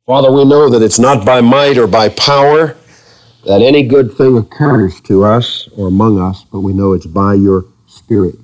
Father, we know that it's not by might or by power that any good thing occurs to us or among us, but we know it's by your Spirit.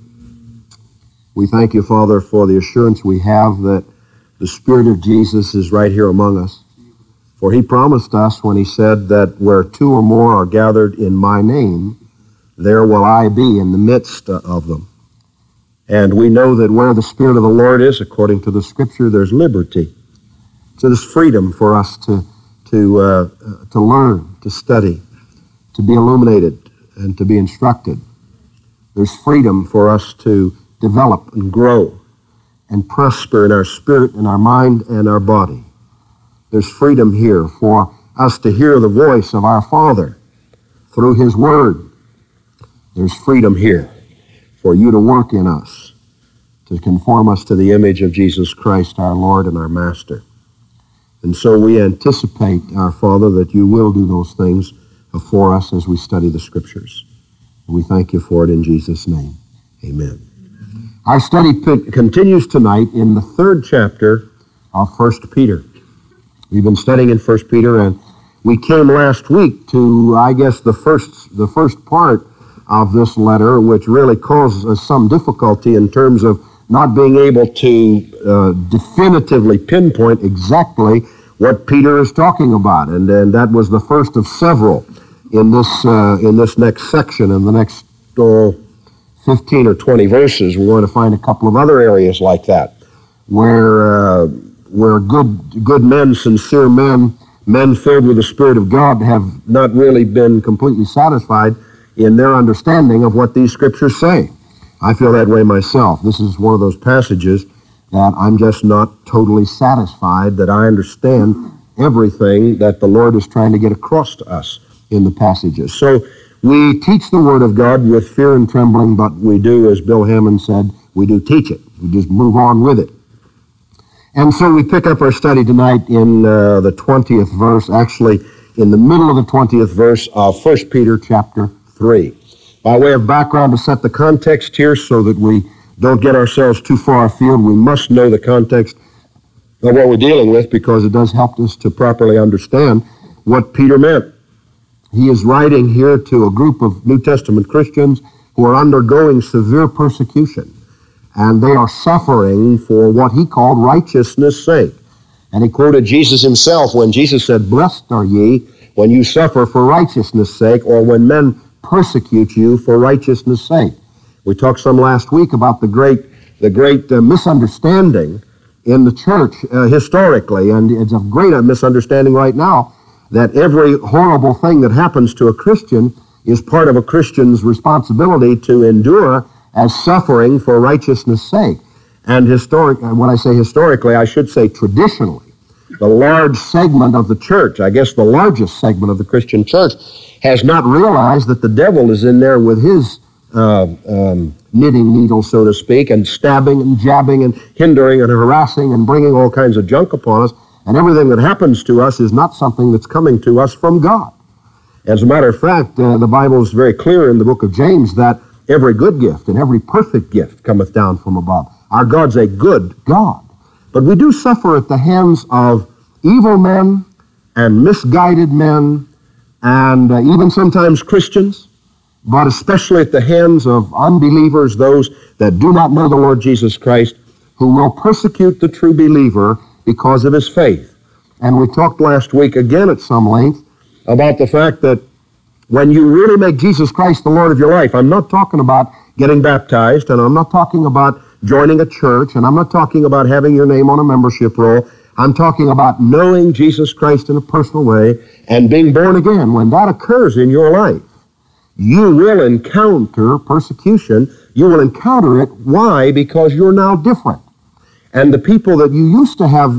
We thank you, Father, for the assurance we have that the Spirit of Jesus is right here among us. For he promised us when he said that where two or more are gathered in my name, there will I be in the midst of them. And we know that where the Spirit of the Lord is, according to the Scripture, there's liberty. So there's freedom for us to learn, to study, to be illuminated, and to be instructed. There's freedom for us to develop and grow and prosper in our spirit and our mind and our body. There's freedom here for us to hear the voice of our Father through His Word. There's freedom here for you to work in us, to conform us to the image of Jesus Christ, our Lord and our Master. And so we anticipate, our Father, that you will do those things for us as we study the Scriptures. And we thank you for it in Jesus' name. Amen. Our study continues tonight in the third chapter of 1 Peter. We've been studying in 1 Peter, and we came last week to, I guess, the first part of this letter, which really caused us some difficulty in terms of not being able to definitively pinpoint exactly what Peter is talking about. And that was the first of several in this next section, in the next 15 or 20 verses. We're going to find a couple of other areas like that, where good men, sincere men filled with the Spirit of God have not really been completely satisfied in their understanding of what these Scriptures say. I feel that way myself. This is one of those passages that I'm just not totally satisfied that I understand everything that the Lord is trying to get across to us in the passages. So we teach the Word of God with fear and trembling, but we do, as Bill Hammond said, we do teach it. We just move on with it. And so we pick up our study tonight in the 20th verse, actually in the middle of the 20th verse of 1 Peter chapter 3. By way of background, to set the context here so that we don't get ourselves too far afield, we must know the context of what we're dealing with, because it does help us to properly understand what Peter meant. He is writing here to a group of New Testament Christians who are undergoing severe persecution, and they are suffering for what he called righteousness' sake. And he quoted Jesus himself when Jesus said, "Blessed are ye when you suffer for righteousness' sake, or when men persecute you for righteousness' sake." We talked some last week about the great misunderstanding in the church historically, and it's a great misunderstanding right now, that every horrible thing that happens to a Christian is part of a Christian's responsibility to endure as suffering for righteousness' sake. And when I say historically, I should say traditionally, the large segment of the church, I guess the largest segment of the Christian church, has not realized that the devil is in there with his knitting needle, so to speak, and stabbing and jabbing and hindering and harassing and bringing all kinds of junk upon us. And everything that happens to us is not something that's coming to us from God. As a matter of fact, the Bible is very clear in the book of James that every good gift and every perfect gift cometh down from above. Our God's a good God. But we do suffer at the hands of evil men and misguided men, and even sometimes Christians, but especially at the hands of unbelievers, those that do not know the Lord Jesus Christ, who will persecute the true believer because of his faith. And we talked last week again at some length about the fact that when you really make Jesus Christ the Lord of your life, I'm not talking about getting baptized, and I'm not talking about joining a church, and I'm not talking about having your name on a membership roll. I'm talking about knowing Jesus Christ in a personal way and being born again. When that occurs in your life, you will encounter persecution. You will encounter it. Why? Because you're now different. And the people that you used to have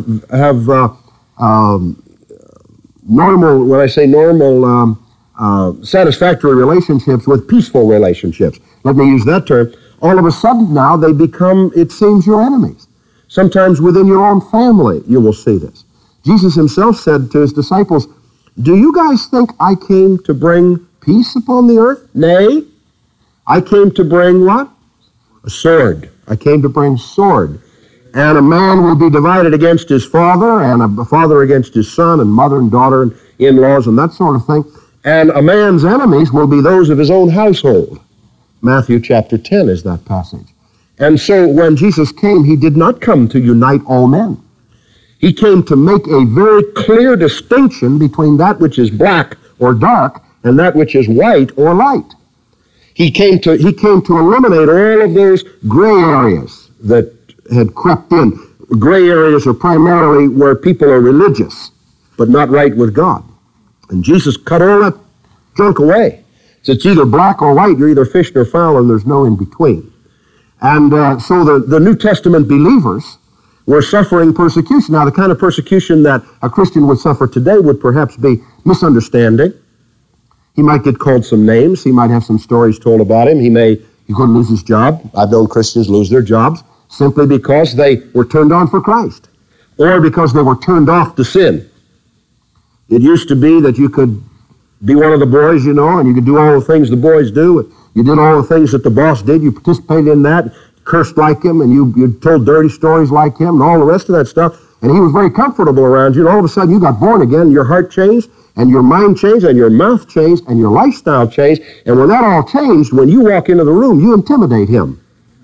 normal, when I say normal, satisfactory relationships with, peaceful relationships, let me use that term, all of a sudden now they become, it seems, your enemies. Sometimes within your own family you will see this. Jesus himself said to his disciples, "Do you guys think I came to bring peace upon the earth? Nay, I came to bring what? A sword. I came to bring sword." And a man will be divided against his father, and a father against his son, and mother and daughter and in-laws and that sort of thing. And a man's enemies will be those of his own household. Matthew chapter 10 is that passage. And so when Jesus came, he did not come to unite all men. He came to make a very clear distinction between that which is black or dark and that which is white or light. He came to eliminate all of those gray areas that had crept in. Gray areas are primarily where people are religious, but not right with God. And Jesus cut all that junk away. So it's either black or white. You're either fish or fowl, and there's no in between. And so the New Testament believers were suffering persecution. Now, the kind of persecution that a Christian would suffer today would perhaps be misunderstanding. He might get called some names. He might have some stories told about him. He could lose his job. I've known Christians lose their jobs simply because they were turned on for Christ or because they were turned off to sin. It used to be that you could be one of the boys, and you could do all the things the boys do. You did all the things that the boss did. You participated in that, cursed like him, and you told dirty stories like him and all the rest of that stuff. And he was very comfortable around you, and all of a sudden you got born again, and your heart changed, and your mind changed, and your mouth changed, and your lifestyle changed. And when that all changed, when you walk into the room, you intimidate him.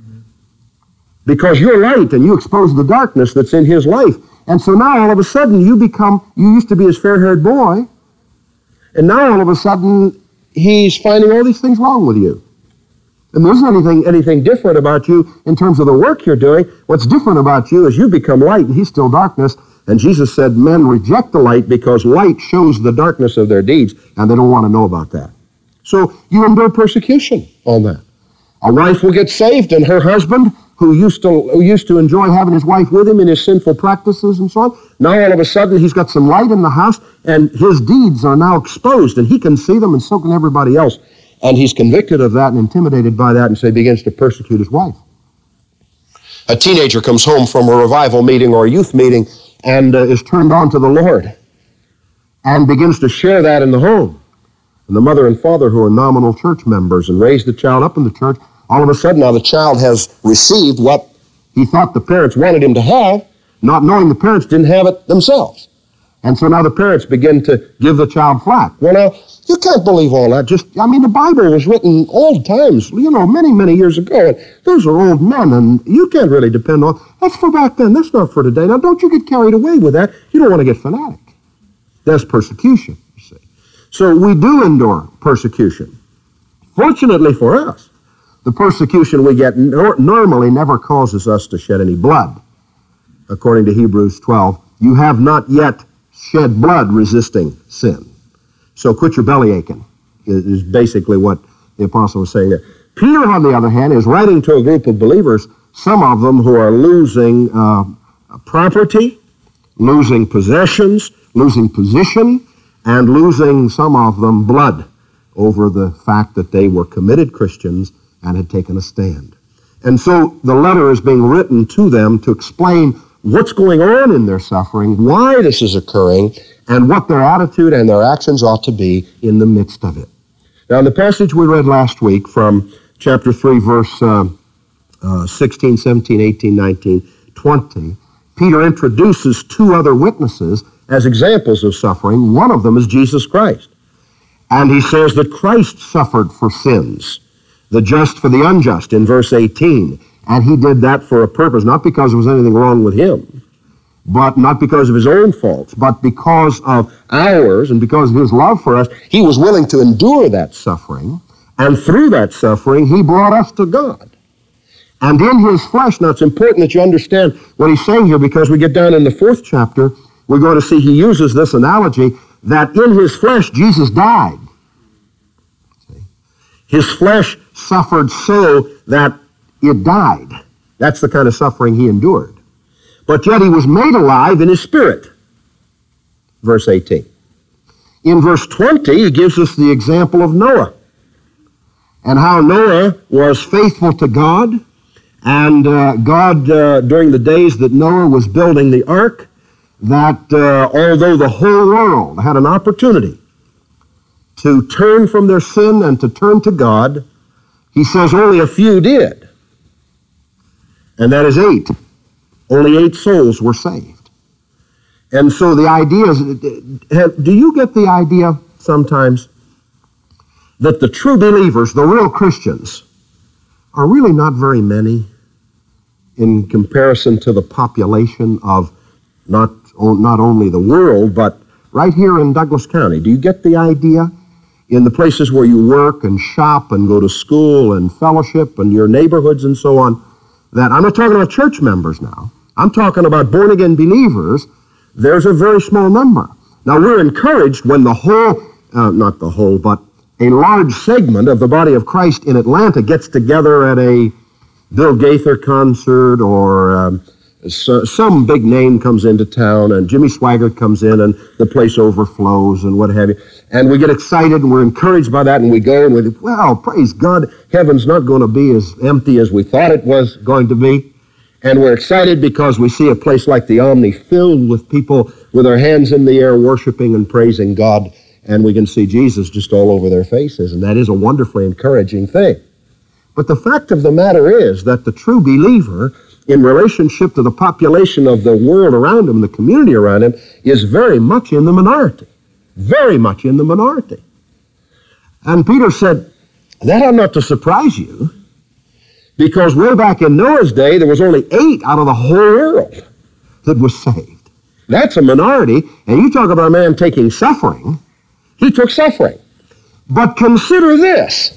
Because you're light, and you expose the darkness that's in his life. And so now all of a sudden you used to be his fair-haired boy, and now all of a sudden he's finding all these things wrong with you. And there isn't anything different about you in terms of the work you're doing. What's different about you is you become light and he's still darkness. And Jesus said men reject the light because light shows the darkness of their deeds, and they don't want to know about that. So you endure persecution on that. A wife will get saved, and her husband, who used to enjoy having his wife with him in his sinful practices and so on, now all of a sudden he's got some light in the house, and his deeds are now exposed, and he can see them, and so can everybody else. And he's convicted of that and intimidated by that, and so he begins to persecute his wife. A teenager comes home from a revival meeting or a youth meeting and is turned on to the Lord and begins to share that in the home. And the mother and father, who are nominal church members and raised the child up in the church, all of a sudden now the child has received what he thought the parents wanted him to have, not knowing the parents didn't have it themselves. And so now the parents begin to give the child flack. Well, now, you can't believe all that. The Bible was written old times, many, many years ago. And those are old men, and you can't really depend on. That's for back then. That's not for today. Now, don't you get carried away with that. You don't want to get fanatic. That's persecution, you see. So we do endure persecution. Fortunately for us, the persecution we get normally never causes us to shed any blood. According to Hebrews 12, you have not yet shed blood resisting sin. So quit your belly aching, is basically what the apostle was saying there. Peter, on the other hand, is writing to a group of believers, some of them who are losing property, losing possessions, losing position, and losing, some of them, blood over the fact that they were committed Christians and had taken a stand. And so the letter is being written to them to explain what's going on in their suffering, why this is occurring, and what their attitude and their actions ought to be in the midst of it. Now, in the passage we read last week from chapter 3, verse 16, 17, 18, 19, 20, Peter introduces two other witnesses as examples of suffering. One of them is Jesus Christ. And he says that Christ suffered for sins, the just for the unjust, in verse 18. And he did that for a purpose, not because there was anything wrong with him, but not because of his own faults, but because of ours and because of his love for us. He was willing to endure that suffering, and through that suffering, he brought us to God. And in his flesh, now it's important that you understand what he's saying here, because we get down in the 4th chapter, we're going to see he uses this analogy that in his flesh, Jesus died. His flesh suffered so that it died. That's the kind of suffering he endured. But yet he was made alive in his spirit. Verse 18. In verse 20, he gives us the example of Noah, and how Noah was faithful to God, and God, during the days that Noah was building the ark, that although the whole world had an opportunity to turn from their sin and to turn to God, he says only a few did. And that is 8. Only 8 souls were saved. And so the idea is, do you get the idea sometimes that the true believers, the real Christians, are really not very many in comparison to the population of not only the world, but right here in Douglas County? Do you get the idea? In the places where you work and shop and go to school and fellowship and your neighborhoods and so on, that I'm not talking about church members now. I'm talking about born-again believers. There's a very small number. Now, we're encouraged when the whole, not the whole, but a large segment of the body of Christ in Atlanta gets together at a Bill Gaither concert, or some big name comes into town, and Jimmy Swaggart comes in, and the place overflows, and what have you. And we get excited, and we're encouraged by that, and we go, and we think, well, praise God, heaven's not going to be as empty as we thought it was going to be. And we're excited because we see a place like the Omni filled with people with their hands in the air worshiping and praising God, and we can see Jesus just all over their faces, and that is a wonderfully encouraging thing. But the fact of the matter is that the true believer, in relationship to the population of the world around him, the community around him, is very much in the minority. Very much in the minority. And Peter said, that ought not to surprise you, because way back in Noah's day, there was only 8 out of the whole world that was saved. That's a minority, and you talk about a man taking suffering. He took suffering. But consider this.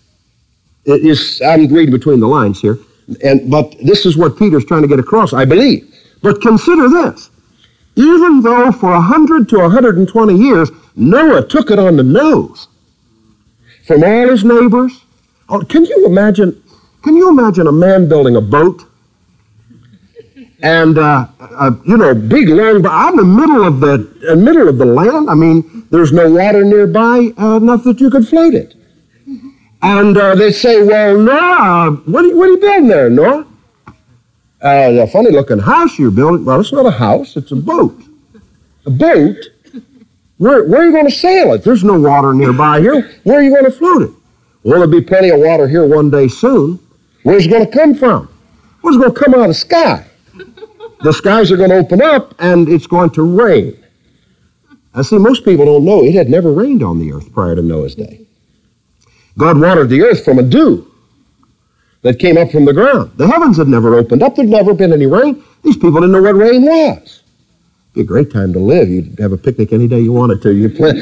I'm reading between the lines here, but this is what Peter's trying to get across, I believe. But consider this. Even though for 100 to 120 years, Noah took it on the nose from all his neighbors. Oh, can you imagine a man building a boat and big long, but out in the middle of the land? I mean, there's no water nearby enough that you could float it. And they say, well, Noah, what are you building there, Noah? A funny-looking house you're building. Well, it's not a house, it's a boat. A boat? Where are you going to sail it? There's no water nearby here. Where are you going to float it? Well, there'll be plenty of water here one day soon. Where's it going to come from? Well, it's going to come out of the sky. The skies are going to open up, and it's going to rain. I see, most people don't know it had never rained on the earth prior to Noah's day. God watered the earth from a dew that came up from the ground. The heavens had never opened up. There'd never been any rain. These people didn't know what rain was. It'd be a great time to live. You'd have a picnic any day you wanted to. You plan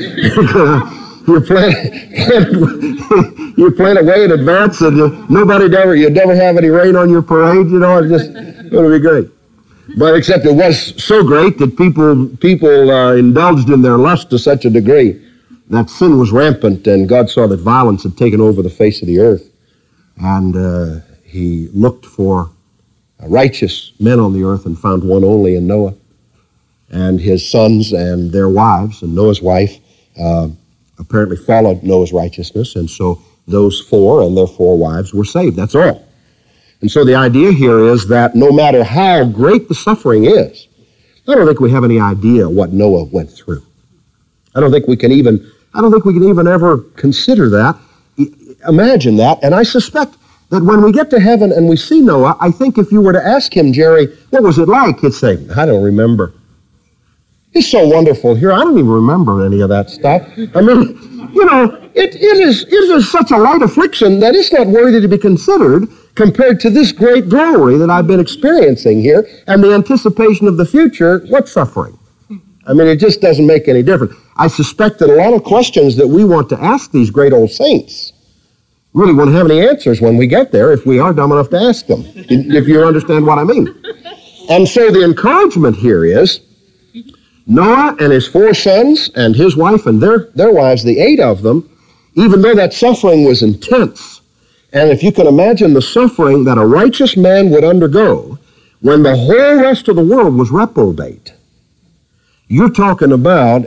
it way in advance, and you'd never have any rain on your parade. It would be great. But except it was so great that people indulged in their lust to such a degree that sin was rampant, and God saw that violence had taken over the face of the earth. And he looked for righteous men on the earth and found one only in Noah. And his sons and their wives, and Noah's wife apparently followed Noah's righteousness, and so those 4 and their 4 wives were saved. That's all. And so the idea here is that no matter how great the suffering is, I don't think we have any idea what Noah went through. I don't think we can even ever consider that, imagine that. And I suspect that when we get to heaven and we see Noah, I think if you were to ask him, Jerry, what was it like? He'd say, I don't remember. He's so wonderful here. I don't even remember any of that stuff. I mean, it is such a light affliction that it's not worthy to be considered compared to this great glory that I've been experiencing here and the anticipation of the future. What suffering? I mean, it just doesn't make any difference. I suspect that a lot of questions that we want to ask these great old saints really won't have any answers when we get there if we are dumb enough to ask them, if you understand what I mean. And so the encouragement here is Noah and his 4 sons and his wife and their wives, the 8 of them, even though that suffering was intense, and if you can imagine the suffering that a righteous man would undergo when the whole rest of the world was reprobate, you're talking about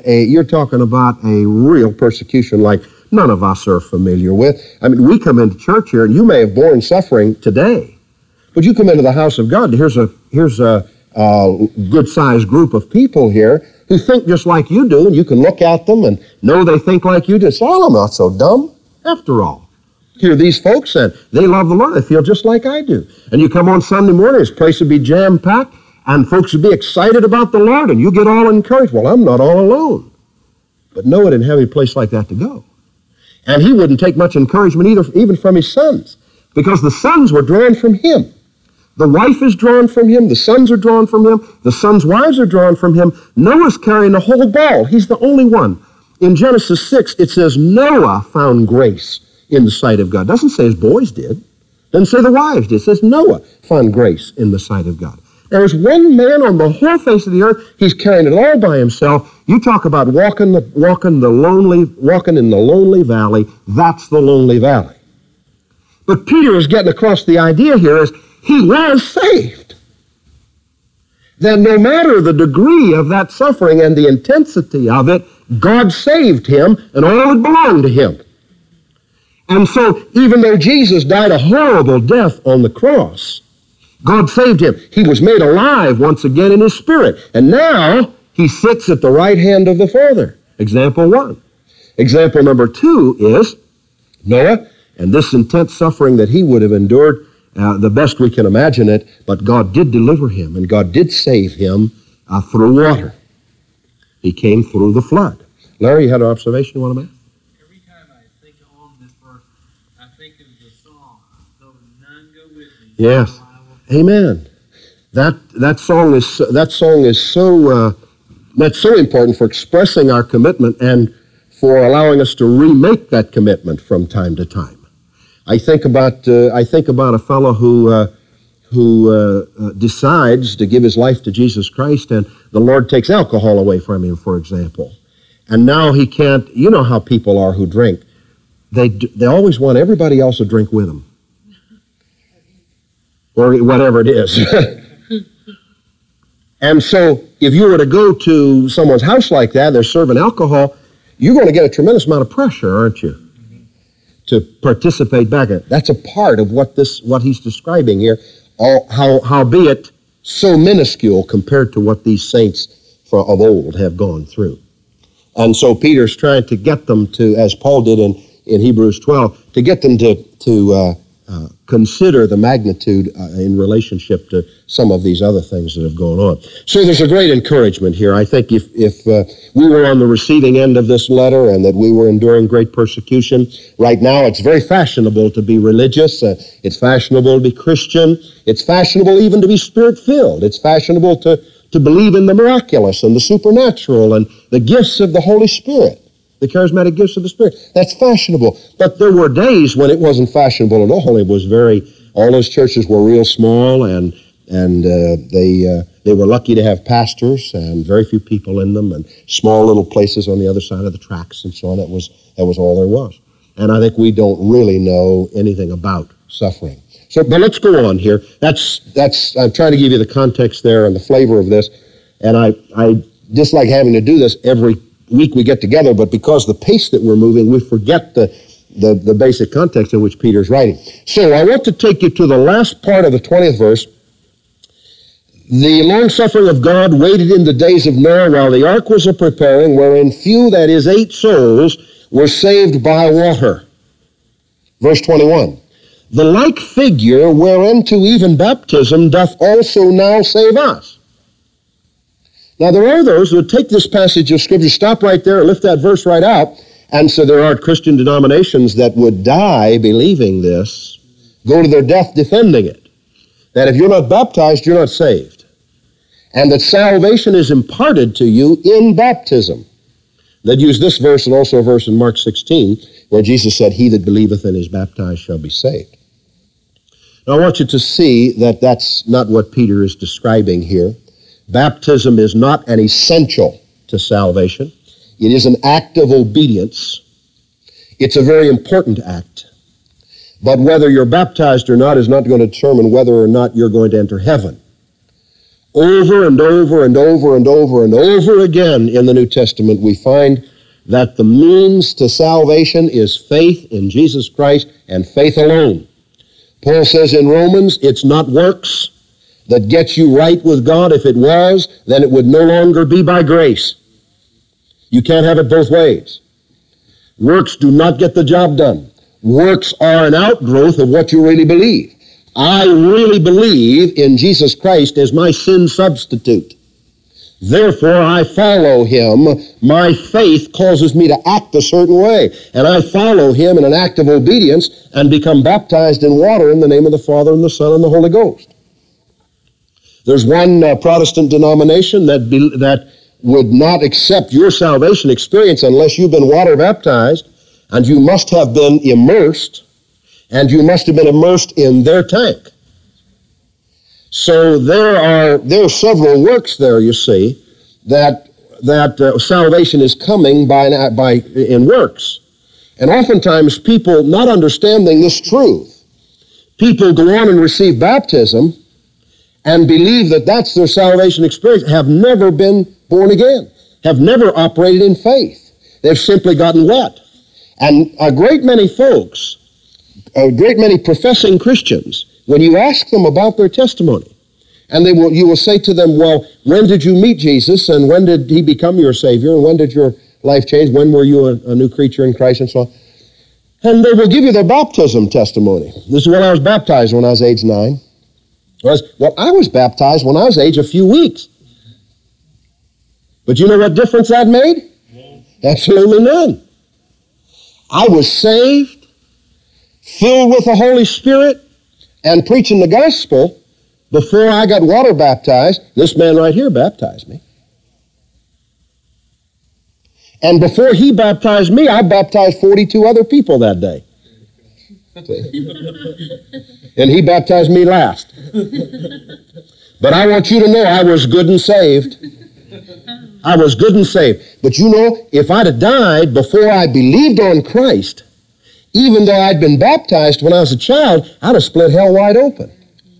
a real persecution like none of us are familiar with. I mean, we come into church here, and you may have borne suffering today, but you come into the house of God, and here's a good-sized group of people here who think just like you do, and you can look at them and know they think like you do. So, I'm not so dumb, after all. Here, these folks, and they love the Lord. They feel just like I do. And you come on Sunday morning, this place would be jam-packed, And folks would be excited about the Lord, and you get all encouraged. Well, I'm not all alone. But Noah didn't have any place like that to go. And he wouldn't take much encouragement either, even from his sons, because the sons were drawn from him. The wife is drawn from him. The sons are drawn from him. The sons' wives are drawn from him. Noah's carrying the whole ball. He's the only one. In Genesis 6, it says Noah found grace in the sight of God. It doesn't say his boys did. It doesn't say the wives did. It says Noah found grace in the sight of God. There's one man on the whole face of the earth. He's carrying it all by himself. You talk about walking in the lonely valley. That's the lonely valley. But Peter is getting across the idea here is he was saved. That no matter the degree of that suffering and the intensity of it, God saved him and all would belong to him. And so even though Jesus died a horrible death on the cross, God saved him. He was made alive once again in his spirit. And now he sits at the right hand of the Father. Example 1. Example number 2 is Noah and this intense suffering that he would have endured, the best we can imagine it, but God did deliver him and God did save him through water. He came through the flood. Larry, you had an observation you want to make? Every time I think on this verse, I think of the song, "Though None Go With Me." Yes. Amen. That song is so important for expressing our commitment and for allowing us to remake that commitment from time to time. I think about a fellow who decides to give his life to Jesus Christ, and the Lord takes alcohol away from him, for example, and now he can't. You know how people are who drink; they always want everybody else to drink with them. Or whatever it is. And so if you were to go to someone's house like that, they're serving alcohol, you're going to get a tremendous amount of pressure, aren't you? To participate back in it. That's a part of what he's describing here, howbeit so minuscule compared to what these saints of old have gone through. And so Peter's trying to get them to, as Paul did in Hebrews 12, to get them to consider the magnitude in relationship to some of these other things that have gone on. So there's a great encouragement here. I think if we were on the receiving end of this letter and that we were enduring great persecution, right now it's very fashionable to be religious. It's fashionable to be Christian. It's fashionable even to be Spirit-filled. It's fashionable to believe in the miraculous and the supernatural and the gifts of the Holy Spirit. The charismatic gifts of the Spirit. That's fashionable. But there were days when it wasn't fashionable at all. It was all those churches were real small, and they were lucky to have pastors and very few people in them, and small little places on the other side of the tracks and so on. That was all there was. And I think we don't really know anything about suffering. But let's go on here. I'm trying to give you the context there and the flavor of this, and I dislike having to do this every week we get together, but because the pace that we're moving, we forget the basic context in which Peter's writing. So I want to take you to the last part of the 20th verse. The long-suffering of God waited in the days of Noah while the ark was a-preparing, wherein few, that is 8 souls, were saved by water. Verse 21. The like figure whereunto even baptism doth also now save us. Now, there are those who would take this passage of Scripture, stop right there, lift that verse right out, and so there are Christian denominations that would die believing this, go to their death defending it, that if you're not baptized, you're not saved, and that salvation is imparted to you in baptism. They'd use this verse and also a verse in Mark 16, where Jesus said, "He that believeth and is baptized shall be saved." Now, I want you to see that that's not what Peter is describing here. Baptism is not an essential to salvation. It is an act of obedience. It's a very important act. But whether you're baptized or not is not going to determine whether or not you're going to enter heaven. Over and over and over and over and over again in the New Testament, we find that the means to salvation is faith in Jesus Christ and faith alone. Paul says in Romans, it's not works that gets you right with God. If it was, then it would no longer be by grace. You can't have it both ways. Works do not get the job done. Works are an outgrowth of what you really believe. I really believe in Jesus Christ as my sin substitute. Therefore, I follow him. My faith causes me to act a certain way. And I follow him in an act of obedience and become baptized in water in the name of the Father and the Son and the Holy Ghost. There's one Protestant denomination that would not accept your salvation experience unless you've been water baptized, and you must have been immersed, and you must have been immersed in their tank. So there are several works there, you see, that salvation is coming in works. And oftentimes people, not understanding this truth, people go on and receive baptism and believe that that's their salvation experience, have never been born again, have never operated in faith. They've simply gotten wet. And a great many folks, a great many professing Christians, when you ask them about their testimony, and you will say to them, well, when did you meet Jesus, and when did he become your Savior, and when did your life change, when were you a new creature in Christ, and so on. And they will give you their baptism testimony. This is when I was baptized when I was age 9. Well, I was baptized when I was age a few weeks. But you know what difference that made? Absolutely none. I was saved, filled with the Holy Spirit, and preaching the gospel before I got water baptized. This man right here baptized me. And before he baptized me, I baptized 42 other people that day. And he baptized me last. But I want you to know I was good and saved. I was good and saved. But you know, if I'd have died before I believed on Christ, even though I'd been baptized when I was a child, I'd have split hell wide open.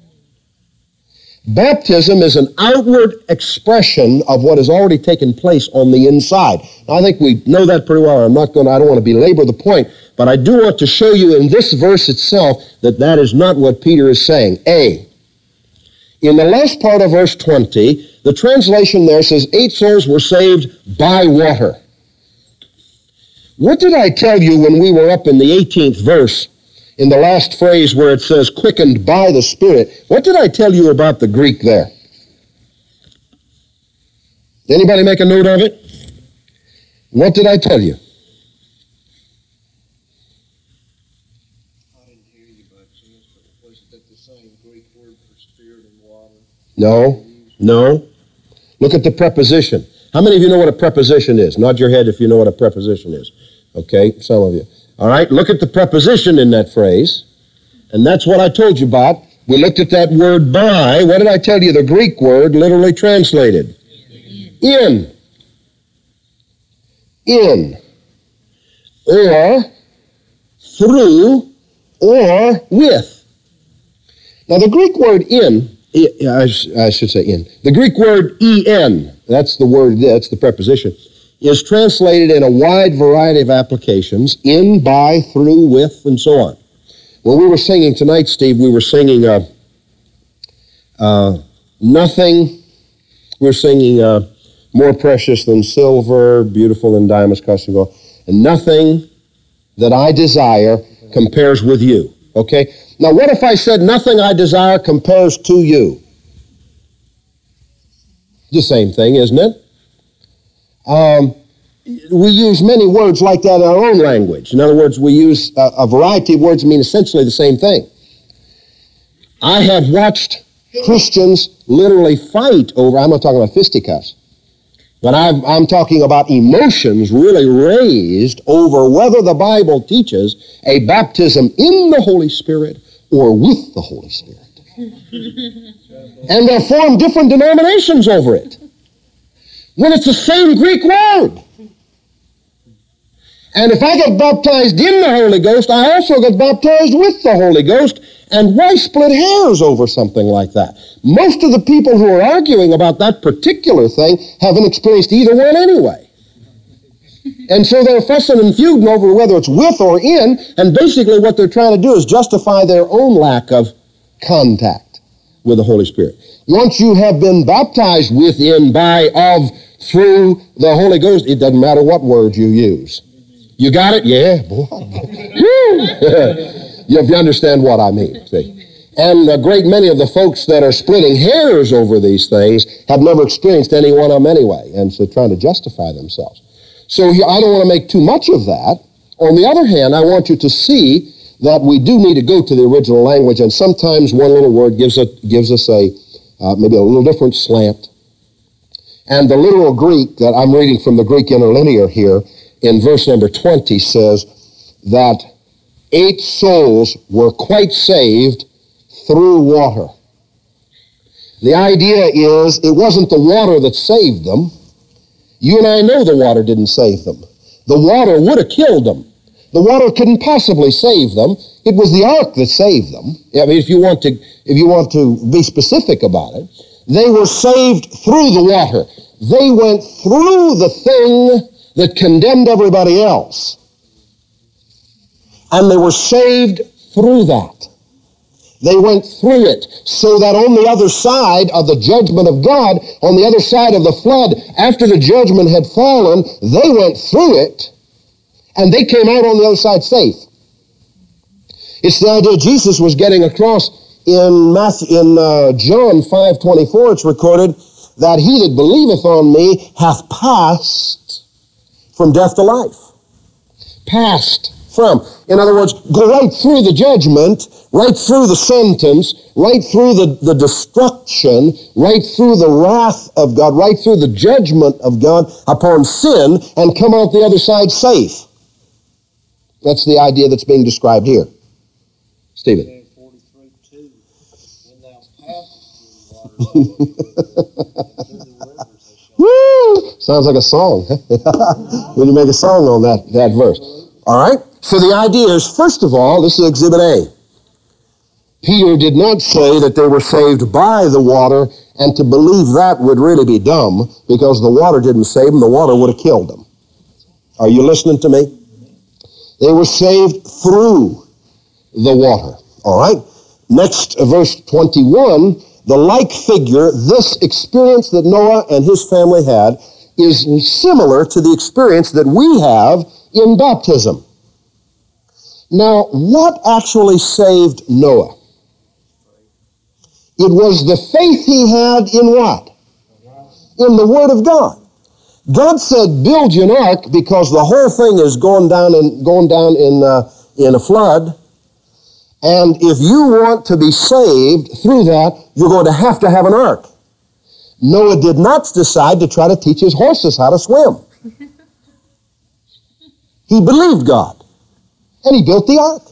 Baptism is an outward expression of what has already taken place on the inside. Now, I think we know that pretty well. I don't want to belabor the point, but I do want to show you in this verse itself that that is not what Peter is saying. In the last part of verse 20, the translation there says 8 souls were saved by water. What did I tell you when we were up in the 18th verse, in the last phrase where it says quickened by the Spirit? What did I tell you about the Greek there? Did anybody make a note of it? What did I tell you? I didn't hear you by chance, but was that the same Greek word for spirit and water? No. Look at the preposition. How many of you know what a preposition is? Nod your head if you know what a preposition is. Okay, some of you. All right, look at the preposition in that phrase, and that's what I told you about. We looked at that word by. What did I tell you? The Greek word literally translated. In. Or through, or with. Now the Greek word in, I should say in. The Greek word en, that's the word, that's the preposition, is translated in a wide variety of applications, in, by, through, with, and so on. When we were singing tonight, Steve, we were singing nothing. We were singing more precious than silver, beautiful than diamonds, costly gold, and nothing that I desire compares with you. Okay? Now, what if I said nothing I desire compares to you? The same thing, isn't it? We use many words like that in our own language. In other words, we use a variety of words that mean essentially the same thing. I have watched Christians literally fight over, I'm not talking about fisticuffs, but I'm talking about emotions really raised over whether the Bible teaches a baptism in the Holy Spirit or with the Holy Spirit. And they'll form different denominations over it, when it's the same Greek word. And if I get baptized in the Holy Ghost, I also get baptized with the Holy Ghost. And why split hairs over something like that? Most of the people who are arguing about that particular thing haven't experienced either one anyway. And so they're fussing and feuding over whether it's with or in, and basically what they're trying to do is justify their own lack of contact with the Holy Spirit. Once you have been baptized with, in, by, of, through the Holy Ghost, it doesn't matter what word you use. You got it? Yeah, boy. If you understand what I mean. See? And a great many of the folks that are splitting hairs over these things have never experienced any one of them anyway, and so trying to justify themselves. So I don't want to make too much of that. On the other hand, I want you to see that we do need to go to the original language, and sometimes one little word gives us a maybe a little different slant. And the literal Greek that I'm reading from the Greek interlinear here in verse number 20 says that 8 souls were quite saved through water. The idea is it wasn't the water that saved them. You and I know the water didn't save them. The water would have killed them. The water couldn't possibly save them. It was the ark that saved them. I mean, if you want to be specific about it, they were saved through the water. They went through the thing that condemned everybody else. And they were saved through that. They went through it so that on the other side of the judgment of God, on the other side of the flood, after the judgment had fallen, they went through it and they came out on the other side safe. It's the idea Jesus was getting across in John 5:24. It's recorded that he that believeth on me hath passed from death to life. Passed from. In other words, go right through the judgment, right through the sentence, right through the destruction, right through the wrath of God, right through the judgment of God upon sin, and come out the other side safe. That's the idea that's being described here. Stephen. 43:2. When thou passest through the waters, through the rivers, Woo! Sounds like a song. When you make a song on that verse. All right? So the idea is, first of all, this is Exhibit A. Peter did not say that they were saved by the water, and to believe that would really be dumb, because the water didn't save them, the water would have killed them. Are you listening to me? They were saved through the water. All right? Next, verse 21, the like figure, this experience that Noah and his family had, is similar to the experience that we have in baptism. Now, what actually saved Noah? It was the faith he had in what? In the Word of God. God said, build you an ark because the whole thing is going down in a flood. And if you want to be saved through that, you're going to have an ark. Noah did not decide to try to teach his horses how to swim. He believed God, and he built the ark.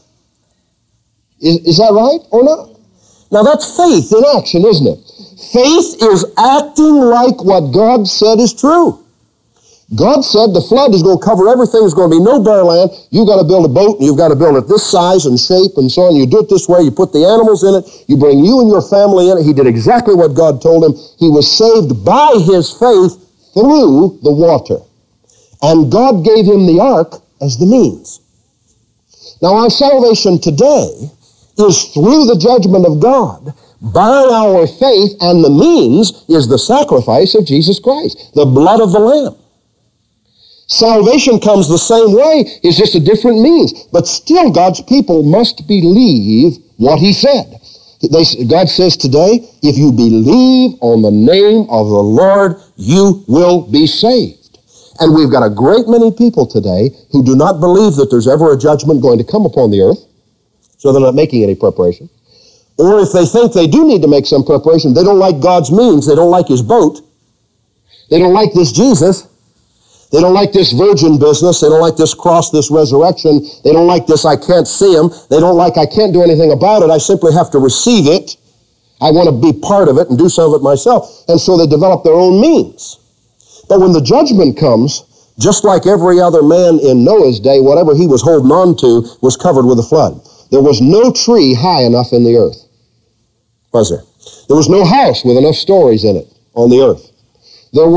Is that right or not? Now that's faith in action, isn't it? Faith is acting like what God said is true. God said the flood is going to cover everything. There's going to be no bare land. You've got to build a boat, and you've got to build it this size and shape and so on. You do it this way. You put the animals in it. You bring you and your family in it. He did exactly what God told him. He was saved by his faith through the water. And God gave him the ark as the means. Now our salvation today is through the judgment of God by our faith, and the means is the sacrifice of Jesus Christ, the blood of the Lamb. Salvation comes the same way, it's just a different means. But still God's people must believe what he said. God says today, if you believe on the name of the Lord, you will be saved. And we've got a great many people today who do not believe that there's ever a judgment going to come upon the earth, so they're not making any preparation. Or if they think they do need to make some preparation, they don't like God's means, they don't like his boat, they don't like this Jesus, they don't like this virgin business, they don't like this cross, this resurrection, they don't like this I can't see him, they don't like I can't do anything about it, I simply have to receive it, I want to be part of it and do some of it myself, and so they develop their own means. But when the judgment comes, just like every other man in Noah's day, whatever he was holding on to was covered with a flood. There was no tree high enough in the earth, was there? There was no house with enough stories in it on the earth. There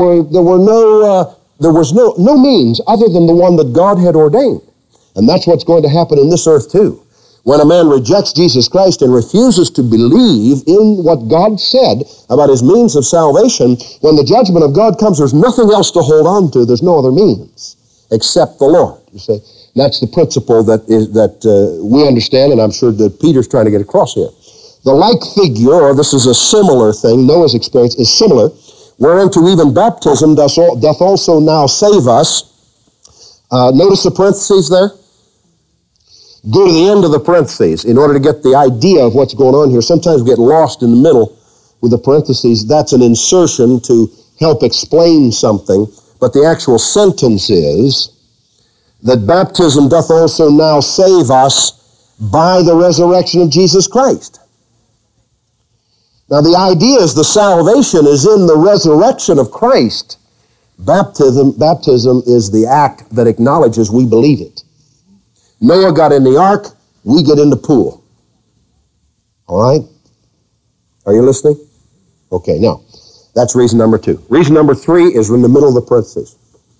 was no means other than the one that God had ordained. And that's what's going to happen in this earth too. When a man rejects Jesus Christ and refuses to believe in what God said about his means of salvation, when the judgment of God comes, there's nothing else to hold on to. There's no other means except the Lord. You see, that's the principle that we understand, and I'm sure that Peter's trying to get across here. The like figure, or this is a similar thing, Noah's experience is similar, whereunto even baptism doth also now save us. Notice the parentheses there? Go to the end of the parentheses in order to get the idea of what's going on here. Sometimes we get lost in the middle with the parentheses. That's an insertion to help explain something, but the actual sentence is that baptism doth also now save us by the resurrection of Jesus Christ. Now the idea is the salvation is in the resurrection of Christ. Baptism is the act that acknowledges we believe it. Noah got in the ark, we get in the pool. All right? Are you listening? Okay, now, that's reason number 2. Reason number 3 is in the middle of the parentheses.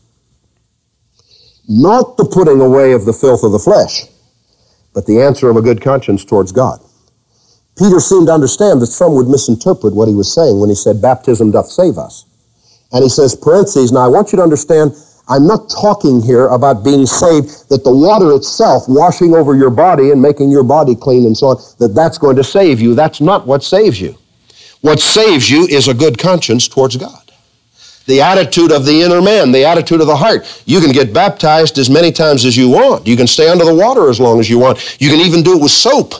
Not the putting away of the filth of the flesh, but the answer of a good conscience towards God. Peter seemed to understand that some would misinterpret what he was saying when he said baptism doth save us. And he says, parentheses, now I want you to understand, I'm not talking here about being saved, that the water itself washing over your body and making your body clean and so on, that's going to save you. That's not what saves you. What saves you is a good conscience towards God. The attitude of the inner man, the attitude of the heart. You can get baptized as many times as you want. You can stay under the water as long as you want. You can even do it with soap.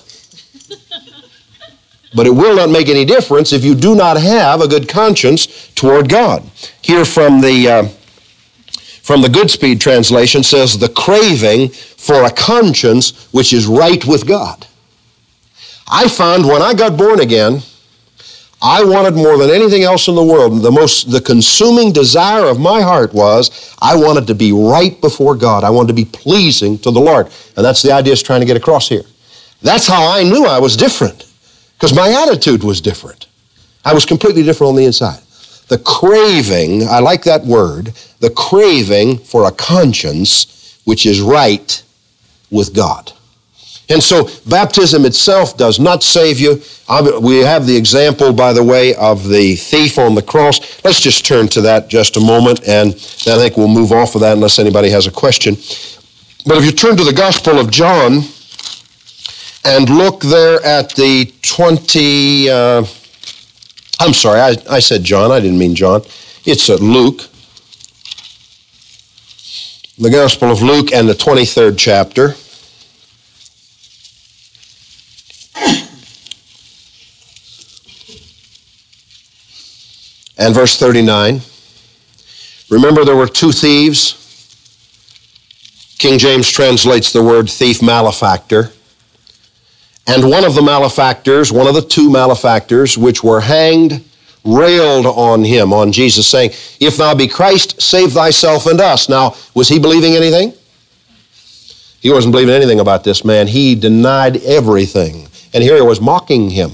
But it will not make any difference if you do not have a good conscience toward God. Here from the Goodspeed translation says, the craving for a conscience which is right with God. I found when I got born again, I wanted more than anything else in the world, the consuming desire of my heart was, I wanted to be right before God. I wanted to be pleasing to the Lord. And that's the idea it's trying to get across here. That's how I knew I was different, because my attitude was different. I was completely different on the inside. The craving, I like that word, the craving for a conscience which is right with God. And so baptism itself does not save you. We have the example, by the way, of the thief on the cross. Let's just turn to that just a moment, and then I think we'll move off of that unless anybody has a question. But if you turn to the Gospel of John and look there at the 20... I'm sorry, I said John. I didn't mean John. It's Luke. The Gospel of Luke and the 23rd chapter. And verse 39. Remember, there were 2 thieves. King James translates the word thief malefactor. And one of the malefactors, one of the 2 malefactors, which were hanged, railed on him, on Jesus, saying, if thou be Christ, save thyself and us. Now, was he believing anything? He wasn't believing anything about this man. He denied everything. And here he was mocking him.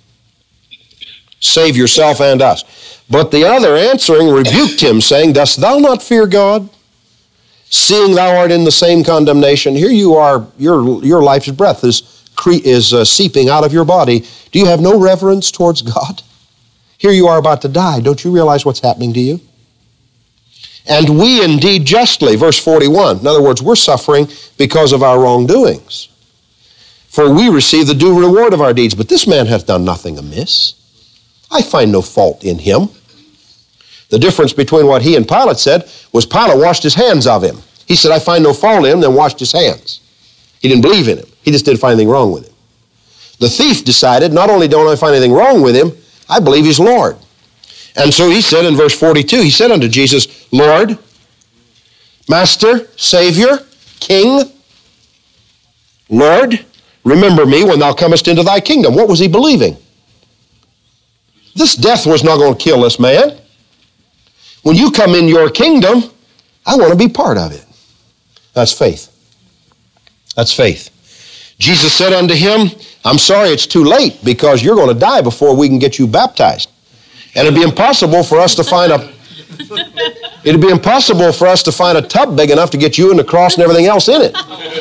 Save yourself and us. But the other answering rebuked him, saying, dost thou not fear God, seeing thou art in the same condemnation? Here you are, your life's breath is seeping out of your body. Do you have no reverence towards God? Here you are about to die. Don't you realize what's happening to you? And we indeed justly, verse 41. In other words, we're suffering because of our wrongdoings. For we receive the due reward of our deeds. But this man hath done nothing amiss. I find no fault in him. The difference between what he and Pilate said was Pilate washed his hands of him. He said, I find no fault in him, then washed his hands. He didn't believe in him. He just didn't find anything wrong with him. The thief decided, not only don't I find anything wrong with him, I believe he's Lord. And so he said in verse 42, he said unto Jesus, Lord, Master, Savior, King, Lord, remember me when thou comest into thy kingdom. What was he believing? This death was not going to kill this man. When you come in your kingdom, I want to be part of it. That's faith. That's faith. Jesus said unto him, I'm sorry it's too late, because you're going to die before we can get you baptized. And it'd be impossible for us to find a tub big enough to get you and the cross and everything else in it.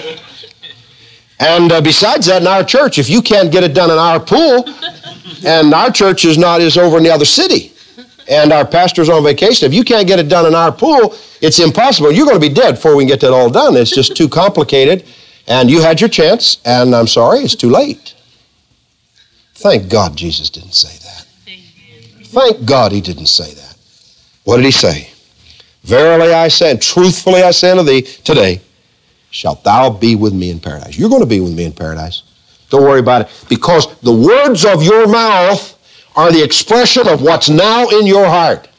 And besides that, in our church, if you can't get it done in our pool, and our church is over in the other city, and our pastor's on vacation, if you can't get it done in our pool, it's impossible. You're going to be dead before we can get that all done. It's just too complicated. And you had your chance, and I'm sorry, it's too late. Thank God Jesus didn't say that. Thank God he didn't say that. What did he say? Verily I say, and truthfully I say unto thee, today shalt thou be with me in paradise. You're going to be with me in paradise. Don't worry about it. Because the words of your mouth are the expression of what's now in your heart.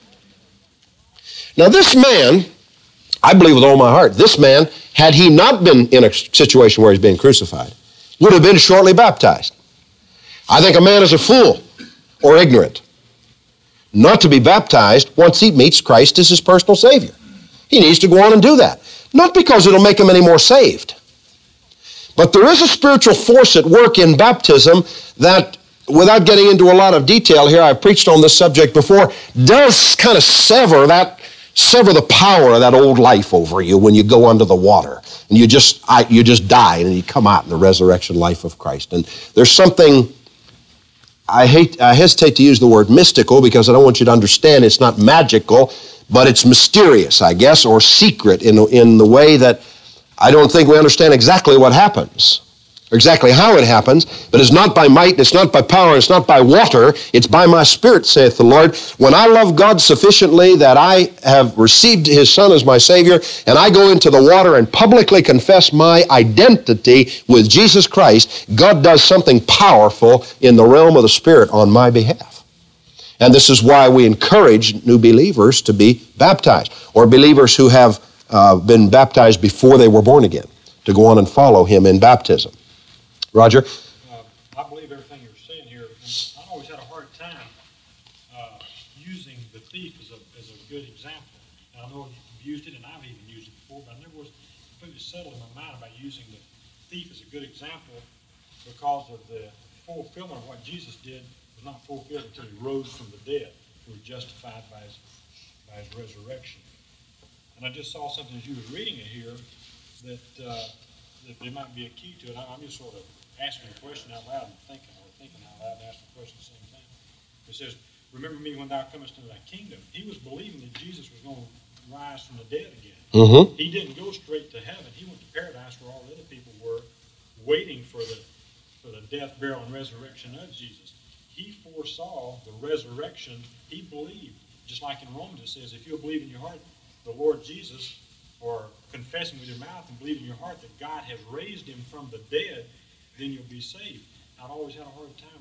Now this man, I believe with all my heart, this man, had he not been in a situation where he's being crucified, would have been shortly baptized. I think a man is a fool or ignorant not to be baptized once he meets Christ as his personal Savior. He needs to go on and do that. Not because it'll make him any more saved, but there is a spiritual force at work in baptism that, without getting into a lot of detail here, I've preached on this subject before, does kind of sever the power of that old life over you when you go under the water. And you just die and you come out in the resurrection life of Christ. And there's something, I hesitate to use the word mystical because I don't want you to understand it's not magical, but it's mysterious, I guess, or secret in the way that I don't think we understand exactly what happens, or exactly how it happens, but it's not by might, it's not by power, it's not by water, it's by my Spirit, saith the Lord. When I love God sufficiently that I have received His Son as my Savior, and I go into the water and publicly confess my identity with Jesus Christ, God does something powerful in the realm of the Spirit on my behalf. And this is why we encourage new believers to be baptized, or believers who have been baptized before they were born again, to go on and follow Him in baptism. Roger? I believe everything you're saying here. And I always had a hard time using the thief as a good example. And I know you've used it, and I've even used it before, but I never was completely settled in my mind about using the thief as a good example because of the fulfillment of what Jesus did was not fulfilled until He rose from the dead. He was justified by his resurrection. And I just saw something as you were reading it here that there might be a key to it. I'm just sort of asking a question out loud and thinking out loud and asking a question at the same time. It says, remember me when thou comest into thy kingdom. He was believing that Jesus was going to rise from the dead again. Mm-hmm. He didn't go straight to heaven. He went to paradise where all the other people were, waiting for the death, burial, and resurrection of Jesus. He foresaw the resurrection. He believed, just like in Romans it says, if you'll believe in your heart the Lord Jesus, or confessing with your mouth and believe in your heart that God has raised Him from the dead, then you'll be saved. I've always had a hard time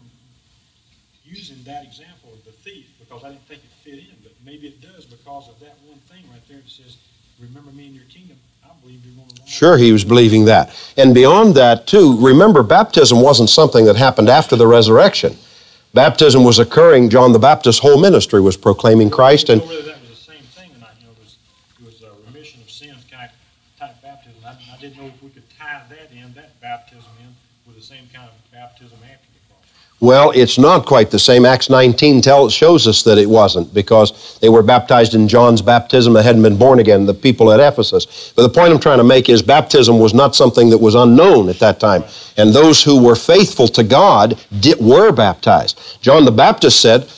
using that example of the thief because I didn't think it fit in, but maybe it does because of that one thing right there that says, remember me in your kingdom. I believe you're going to rise. Sure, he was believing that. And beyond that, too, remember, baptism wasn't something that happened after the resurrection. Baptism was occurring. John the Baptist's whole ministry was proclaiming Christ. And whether that was the same thing tonight, it was a remission of sins type baptism. I didn't know if we could tie that baptism in with the same kind of baptism after the cross. well, it's not quite the same. Acts 19 shows us that it wasn't, because they were baptized in John's baptism that hadn't been born again, the people at Ephesus. But the point I'm trying to make is baptism was not something that was unknown at that time. And those who were faithful to God were baptized. John the Baptist said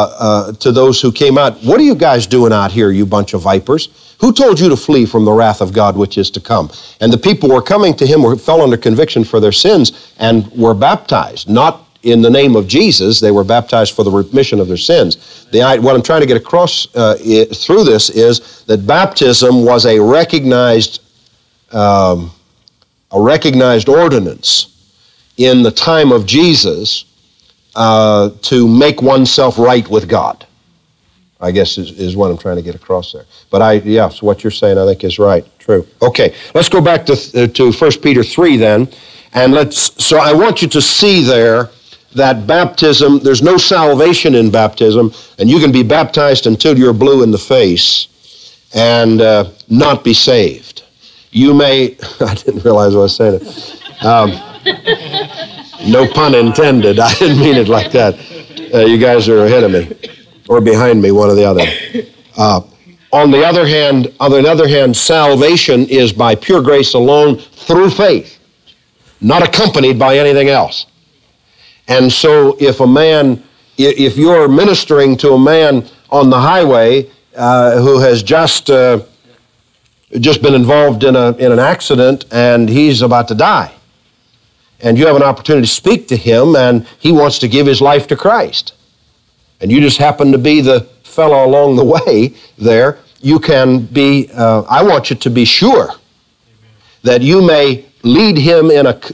to those who came out, "What are you guys doing out here, you bunch of vipers? Who told you to flee from the wrath of God which is to come?" And the people were coming to him, fell under conviction for their sins, and were baptized, not in the name of Jesus. They were baptized for the remission of their sins. What I'm trying to get across through this is that baptism was a recognized ordinance in the time of Jesus to make oneself right with God, I guess is what I'm trying to get across there. But so what you're saying I think is right, true. Okay, let's go back to 1 Peter 3 then, and so I want you to see there that baptism, there's no salvation in baptism, and you can be baptized until you're blue in the face and not be saved. You may, I didn't realize I was saying it. No pun intended. I didn't mean it like that. You guys are ahead of me, or behind me, one or the other. On the other hand, salvation is by pure grace alone through faith, not accompanied by anything else. And so if you're ministering to a man on the highway who has just been involved in an accident and he's about to die, and you have an opportunity to speak to him, and he wants to give his life to Christ, and you just happen to be the fellow along the way there, you can be, I want you to be sure that you may lead him in a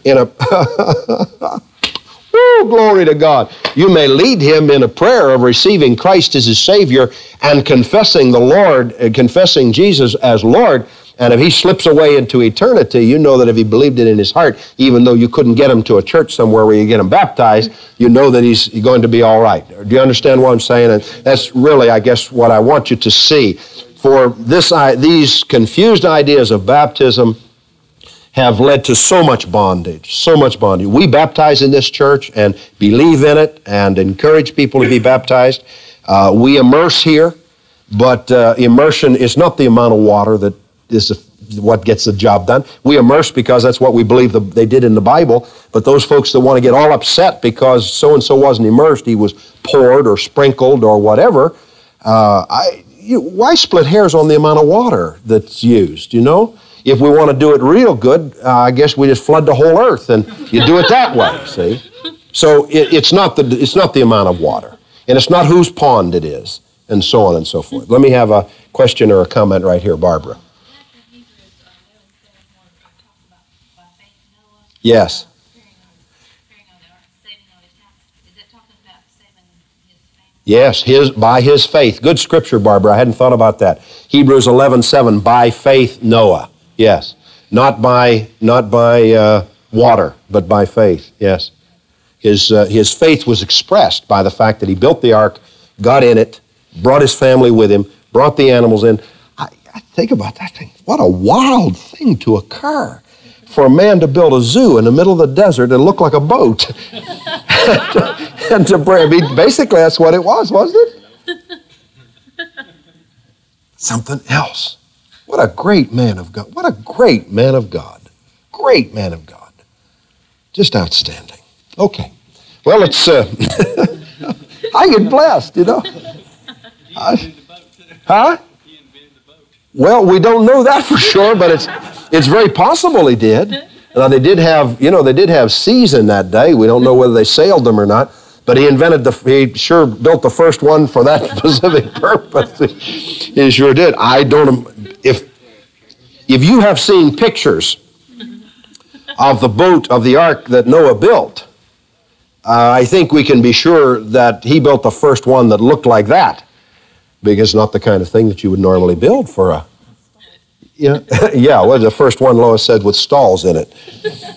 woo, glory to God. You may lead him in a prayer of receiving Christ as his Savior and confessing the Lord, confessing Jesus as Lord. And if he slips away into eternity, you know that if he believed it in his heart, even though you couldn't get him to a church somewhere where you get him baptized, you know that he's going to be all right. Do you understand what I'm saying? And that's really, I guess, what I want you to see. For these confused ideas of baptism have led to so much bondage, so much bondage. We baptize in this church and believe in it and encourage people to be baptized. We immerse here, but immersion is not the amount of water that is what gets the job done. We immerse because that's what we believe they did in the Bible, but those folks that want to get all upset because so-and-so wasn't immersed, he was poured or sprinkled or whatever, why split hairs on the amount of water that's used, you know? If we want to do it real good, I guess we just flood the whole earth, and you do it that way, see? So it's not the amount of water, and it's not whose pond it is, and so on and so forth. Let me have a question or a comment right here, Barbara. Yes. Yes, by his faith. Good scripture, Barbara. I hadn't thought about that. Hebrews 11:7, by faith Noah. Yes, not by water, but by faith. Yes, his faith was expressed by the fact that he built the ark, got in it, brought his family with him, brought the animals in. I think about that thing. What a wild thing to occur for a man to build a zoo in the middle of the desert and look like a boat, and to bring. I mean, basically, that's what it was, wasn't it? Something else. What a great man of God. What a great man of God. Great man of God. Just outstanding. Okay. Well, it's, I get blessed, you know. Huh? Well, we don't know that for sure, but it's very possible he did. Now, they did have seas in that day. We don't know whether they sailed them or not. But he sure built the first one for that specific purpose. He sure did. If you have seen pictures of the boat, of the ark that Noah built, I think we can be sure that he built the first one that looked like that, because it's not the kind of thing that you would normally build for a, well, the first one, Lois said, with stalls in it.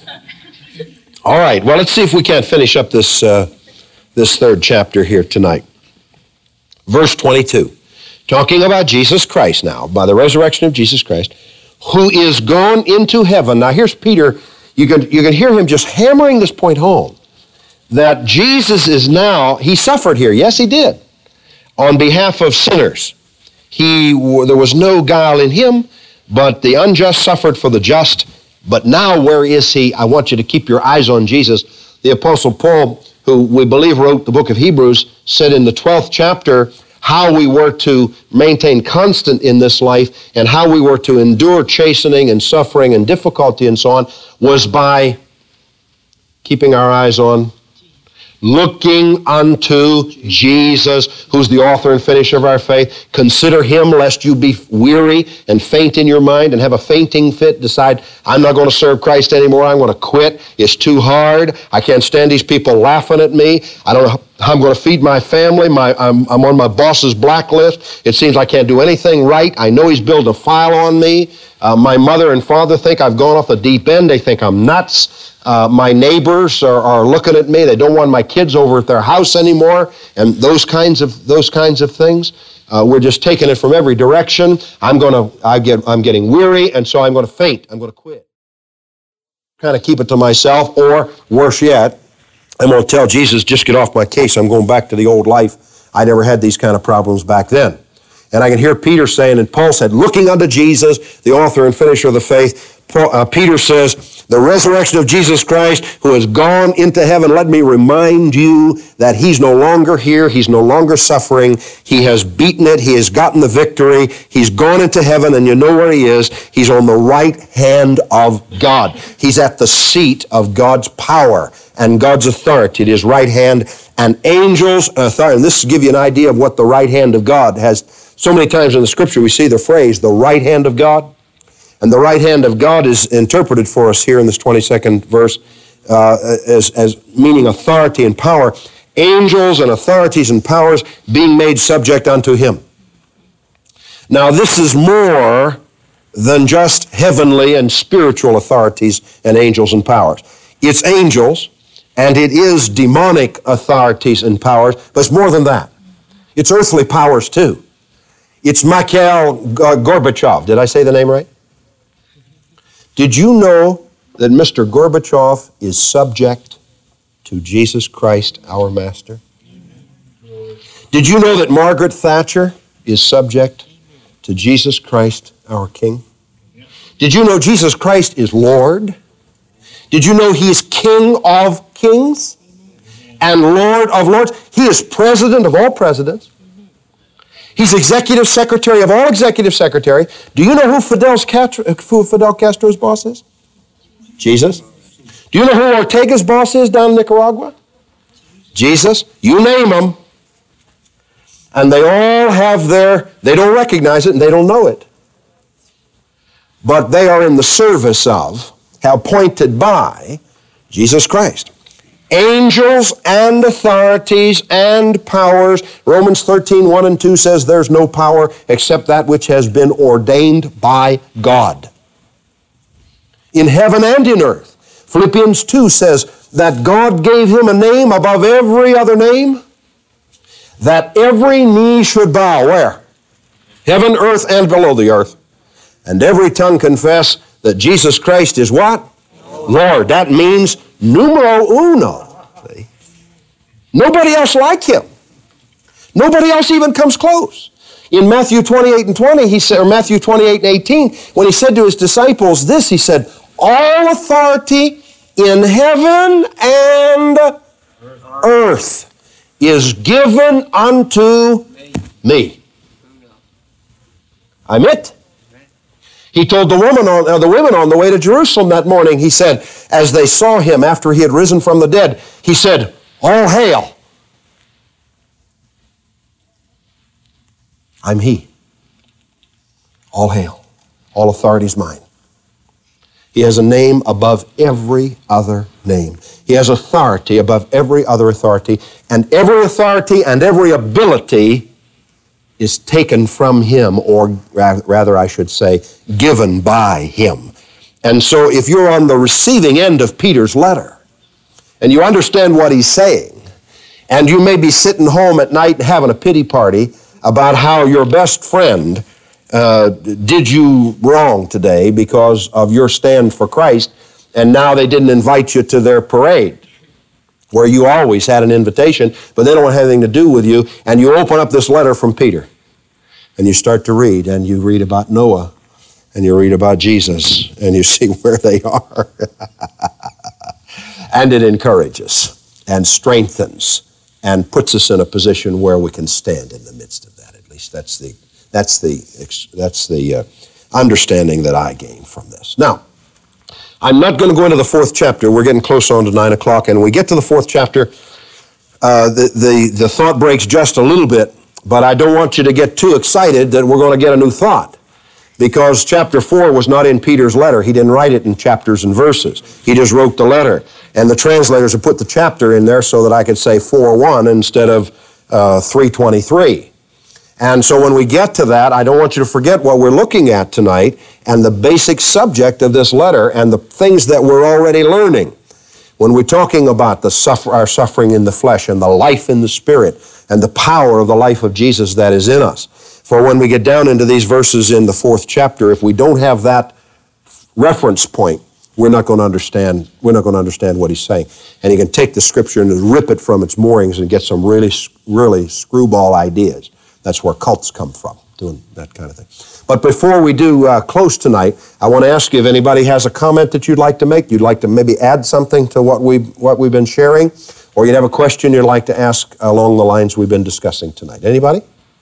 All right, well, let's see if we can't finish up this third chapter here tonight. Verse 22, talking about Jesus Christ now, by the resurrection of Jesus Christ, who is gone into heaven. Now here's Peter. You can hear him just hammering this point home, that Jesus is now, he suffered here. Yes, he did, on behalf of sinners. There was no guile in him, but the unjust suffered for the just. But now where is he? I want you to keep your eyes on Jesus. The Apostle Paul, who we believe wrote the book of Hebrews, said in the 12th chapter how we were to maintain constant in this life and how we were to endure chastening and suffering and difficulty and so on, was by keeping our eyes on, looking unto Jesus, who's the author and finisher of our faith. Consider him, lest you be weary and faint in your mind and have a fainting fit. Decide, I'm not going to serve Christ anymore. I'm going to quit. It's too hard. I can't stand these people laughing at me. I don't know how I'm going to feed my family. I'm on my boss's blacklist. It seems I can't do anything right. I know he's built a file on me. My mother and father think I've gone off the deep end. They think I'm nuts. My neighbors are looking at me. They don't want my kids over at their house anymore, and those kinds of things. We're just taking it from every direction. I'm getting weary, and so I'm going to faint. I'm going to quit. Kind of keep it to myself, or worse yet, I'm going to tell Jesus, just get off my case. I'm going back to the old life. I never had these kind of problems back then. And I can hear Peter saying, and Paul said, looking unto Jesus, the author and finisher of the faith, Peter says, The resurrection of Jesus Christ, who has gone into heaven. Let me remind you that He's no longer here. He's no longer suffering. He has beaten it. He has gotten the victory. He's gone into heaven, and you know where He is. He's on the right hand of God. He's at the seat of God's power and God's authority at His right hand, and angels and authority. And this will give you an idea of what the right hand of God has. So many times in the Scripture we see the phrase, the right hand of God. And the right hand of God is interpreted for us here in this 22nd verse as meaning authority and power. Angels and authorities and powers being made subject unto Him. Now this is more than just heavenly and spiritual authorities and angels and powers. It's angels and it is demonic authorities and powers, but it's more than that. It's earthly powers too. It's Mikhail Gorbachev. Did I say the name right? Did you know that Mr. Gorbachev is subject to Jesus Christ, our Master? Did you know that Margaret Thatcher is subject to Jesus Christ, our King? Did you know Jesus Christ is Lord? Did you know He is King of kings and Lord of lords? He is President of all presidents. He's Executive Secretary of all Executive Secretary. Do you know who Fidel Castro's boss is? Jesus. Do you know who Ortega's boss is down in Nicaragua? Jesus. You name them. And they all have they don't recognize it and they don't know it. But they are in the service of, appointed by, Jesus Christ. Angels and authorities and powers. Romans 13, 1 and 2 says there's no power except that which has been ordained by God. In heaven and in earth. Philippians 2 says that God gave Him a name above every other name, that every knee should bow. Where? Heaven, earth, and below the earth. And every tongue confess that Jesus Christ is what? Lord. That means numero uno. See? Nobody else like Him. Nobody else even comes close. In Matthew 28 and 20, He said, or Matthew 28 and 18, when He said to His disciples this, He said, all authority in heaven and earth is given unto me. I'm it. He told the women on the way to Jerusalem that morning, He said, as they saw Him after He had risen from the dead, He said, all hail. I'm He. All hail. All authority is mine. He has a name above every other name. He has authority above every other authority, and every authority and every ability is taken from Him, or rather I should say, given by Him. And so if you're on the receiving end of Peter's letter, and you understand what he's saying, and you may be sitting home at night having a pity party about how your best friend did you wrong today because of your stand for Christ, and now they didn't invite you to their parade, where you always had an invitation, but they don't have anything to do with you, and you open up this letter from Peter, and you start to read, and you read about Noah, and you read about Jesus, and you see where they are. And it encourages and strengthens and puts us in a position where we can stand in the midst of that. At least that's the understanding that I gain from this. Now, I'm not going to go into the fourth chapter. We're getting close on to 9 o'clock, and when we get to the fourth chapter, the thought breaks just a little bit, but I don't want you to get too excited that we're going to get a new thought, because chapter 4 was not in Peter's letter. He didn't write it in chapters and verses. He just wrote the letter, and the translators have put the chapter in there so that I could say 4:1 instead of 3:23. And so when we get to that, I don't want you to forget what we're looking at tonight and the basic subject of this letter and the things that we're already learning. When we're talking about our suffering in the flesh and the life in the Spirit and the power of the life of Jesus that is in us. For when we get down into these verses in the 4th chapter, if we don't have that reference point, we're not going to understand what he's saying. And you can take the Scripture and rip it from its moorings and get some really screwball ideas. That's where cults come from. doing that kind of thing. But before we do close tonight, I want to ask you if anybody has a comment that you'd like to make. You'd like to maybe add something to what we've been sharing, or you'd have a question you'd like to ask along the lines we've been discussing tonight. Anybody?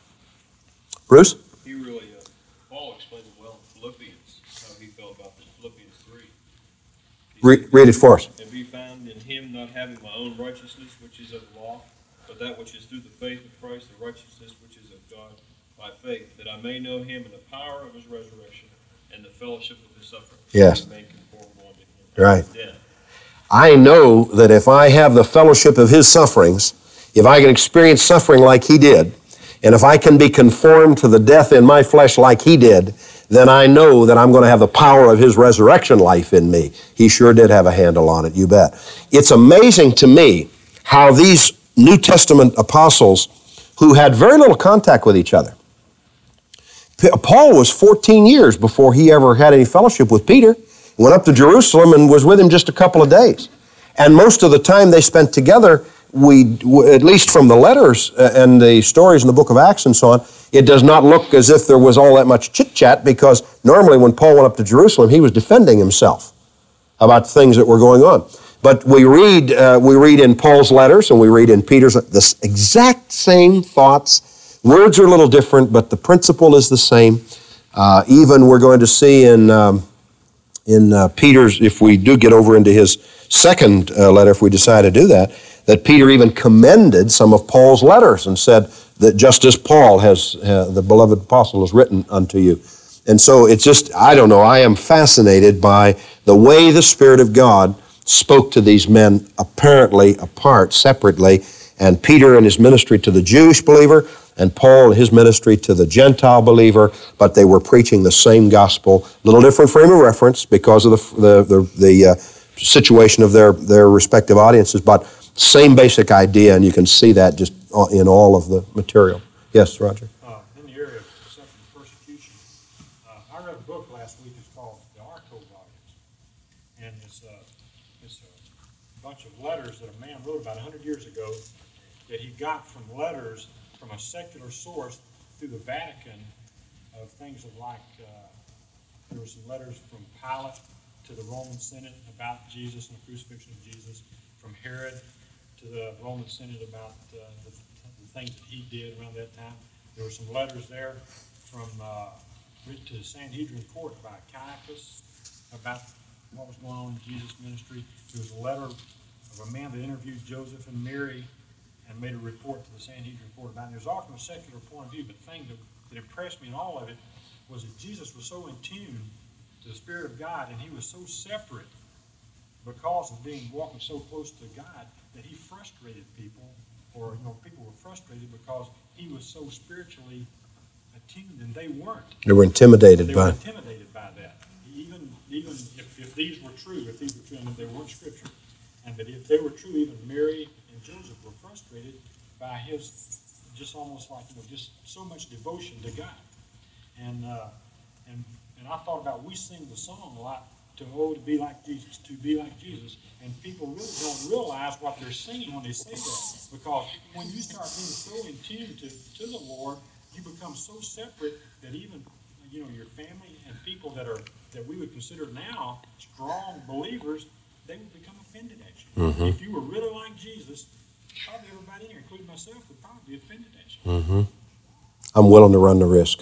Bruce? Paul explained it well in Philippians, how he felt about this Philippians 3. Read it for us. And be found in him, not having my own righteousness, which is of the law, but that which is through the faith of Christ, the righteousness which is of God by faith, that I may know him in the power of his resurrection and the fellowship of his suffering. Yes. Made conformable unto him. Right. Death. I know that if I have the fellowship of his sufferings, if I can experience suffering like he did, and if I can be conformed to the death in my flesh like he did, then I know that I'm going to have the power of his resurrection life in me. He sure did have a handle on it, you bet. It's amazing to me how these New Testament apostles who had very little contact with each other. Paul was 14 years before he ever had any fellowship with Peter. Went up to Jerusalem and was with him just a couple of days. And most of the time they spent together, at least from the letters and the stories in the book of Acts and so on, it does not look as if there was all that much chit-chat, because normally when Paul went up to Jerusalem, he was defending himself about things that were going on. But we read in Paul's letters and we read in Peter's, the exact same thoughts. Words are a little different, but the principle is the same. Even we're going to see in Peter's, if we do get over into his second letter, if we decide to do that Peter even commended some of Paul's letters and said that just as Paul has, the beloved apostle, has written unto you. And so it's just, I don't know, I am fascinated by the way the Spirit of God spoke to these men apparently apart, separately, and Peter and his ministry to the Jewish believer, and Paul and his ministry to the Gentile believer, but they were preaching the same gospel, little different frame of reference because of the situation of their respective audiences, but same basic idea, and you can see that just in all of the material. Yes, Roger? In the area of suffering persecution, I read a book last week. It's called The Arco Volumes, and it's a bunch of letters that a man wrote about 100 years ago that he got from letters from a secular source through the Vatican of things like, there were some letters from Pilate to the Roman Senate about Jesus and the crucifixion of Jesus, from Herod to the Roman Senate about the things that he did around that time. There were some letters there from written to the Sanhedrin court by Caiaphas about what was going on in Jesus' ministry. There was a letter of a man that interviewed Joseph and Mary and made a report to the Sanhedrin court about it. There's all from a secular point of view, but the thing that impressed me in all of it was that Jesus was so in tune to the Spirit of God, and he was so separate because of walking so close to God, that he frustrated people, or people were frustrated because he was so spiritually attuned, and they weren't. They were intimidated by that. Even if these were true, and if they weren't Scripture, and that if they were true, even Mary and Joseph were frustrated by his just almost like just so much devotion to God. And I thought about, we sing the song a lot, to be like Jesus, to be like Jesus, and people really don't realize what they're singing when they say that, because when you start being so in tune to the Lord, you become so separate that even your family and people that we would consider now strong believers, they would become offended at you. Mm-hmm. If you were really like Jesus, probably everybody here, including myself, would probably be offended at you. Mm-hmm. I'm willing to run the risk.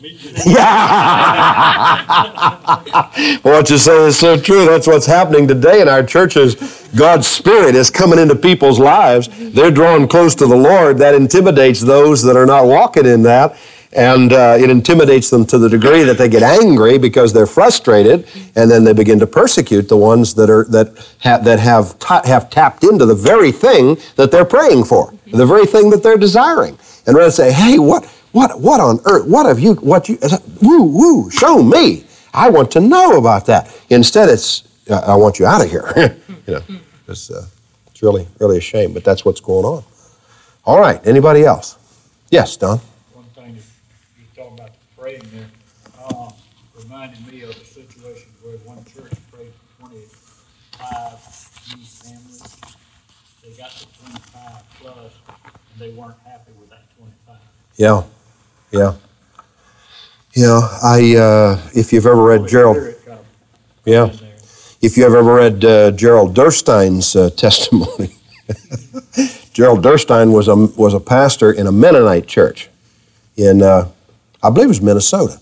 What you say is so true. That's what's happening today in our churches. God's Spirit is coming into people's lives. They're drawing close to the Lord. That intimidates those that are not walking in that. And it intimidates them to the degree that they get angry because they're frustrated, and then they begin to persecute the ones that have tapped into the very thing that they're praying for, the very thing that they're desiring. And rather say, hey, what on earth, show me. I want to know about that. Instead, it's, I want you out of here. It's really, really a shame, but that's what's going on. All right, anybody else? Yes, Don? One thing you talking about praying there, reminded me of a situation where one church prayed for 25 new families. They got to 25 plus, and they weren't happy with that 25. Yeah. If you've ever read Gerald, if you have ever read Gerald Durstein's testimony, Gerald Durstein was a pastor in a Mennonite church in, I believe it was Minnesota.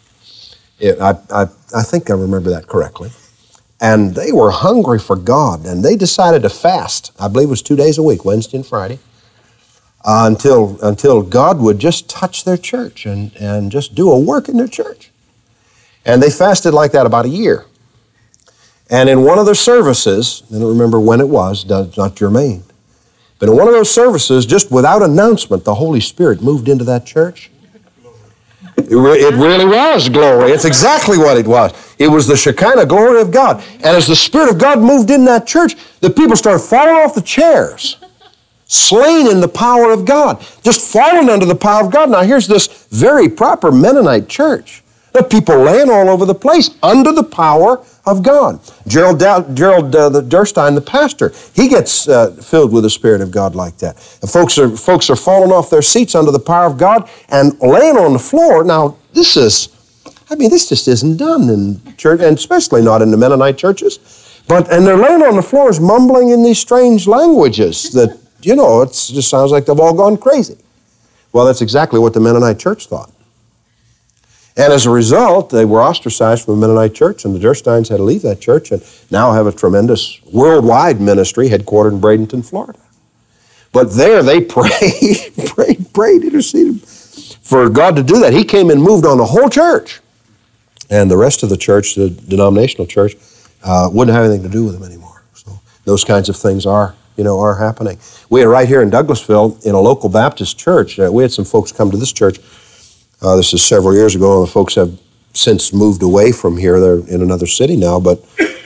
I think I remember that correctly. And they were hungry for God, and they decided to fast. I believe it was 2 days a week, Wednesday and Friday, until God would just touch their church and just do a work in their church. And they fasted like that about a year. And in one of their services, I don't remember when it was, not germane, but in one of those services, just without announcement, the Holy Spirit moved into that church. It really was glory. It's exactly what it was. It was the Shekinah glory of God. And as the Spirit of God moved in that church, the people started falling off the chairs, slain in the power of God, just falling under the power of God. Now here's this very proper Mennonite church. The people laying all over the place under the power of God. Gerald Durstein, the pastor, he gets filled with the Spirit of God like that. And folks are falling off their seats under the power of God and laying on the floor. Now, this just isn't done in church, and especially not in the Mennonite churches. And they're laying on the floors mumbling in these strange languages that, it just sounds like they've all gone crazy. Well, that's exactly what the Mennonite church thought. And as a result, they were ostracized from the Mennonite church, and the Dursteins had to leave that church and now have a tremendous worldwide ministry headquartered in Bradenton, Florida. But there they prayed, interceded for God to do that. He came and moved on the whole church. And the rest of the church, the denominational church, wouldn't have anything to do with them anymore. So those kinds of things are happening. We had right here in Douglasville, in a local Baptist church, we had some folks come to this church. This is several years ago, and the folks have since moved away from here. They're in another city now, but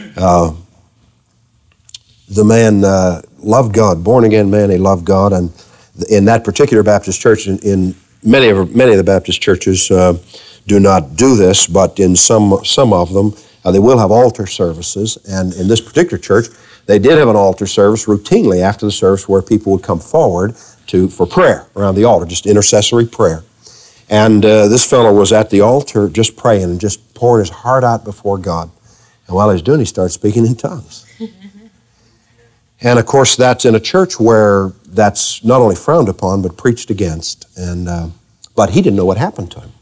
the man loved God, born-again man, he loved God, and in that particular Baptist church, in many of the Baptist churches do not do this, but in some of them, they will have altar services, and in this particular church, they did have an altar service routinely after the service where people would come forward for prayer around the altar, just intercessory prayer. And this fellow was at the altar just praying and just pouring his heart out before God. And while he was doing it, he started speaking in tongues. And of course, that's in a church where that's not only frowned upon, but preached against. But he didn't know what happened to him.